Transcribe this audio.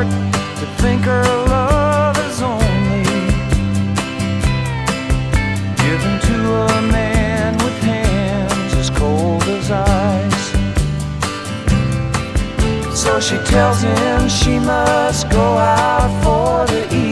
heart to think her love is only given to a man with hands as cold as ice. So she tells him she must go out for the evening